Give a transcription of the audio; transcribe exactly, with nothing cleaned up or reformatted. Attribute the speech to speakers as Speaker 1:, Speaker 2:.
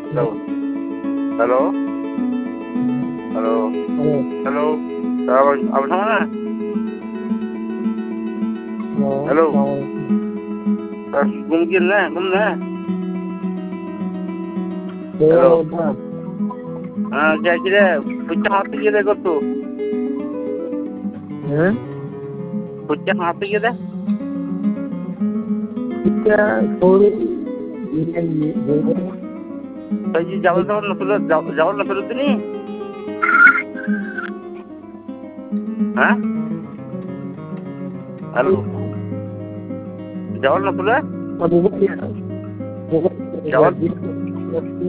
Speaker 1: hello hello hello hello अब अब ना हेलो घूम के ना घूम ना हेलो हाँ क्या किरे कुछ हाथ पे किरे कर तू
Speaker 2: हैं
Speaker 1: कुछ हाथ पे किरे
Speaker 2: क्या थोड़ी ये ये
Speaker 1: तो ये जावल तो नफरत जावल नफरत नहीं हाँ हेलो जावल नफरत
Speaker 2: अब वो क्या
Speaker 1: जावल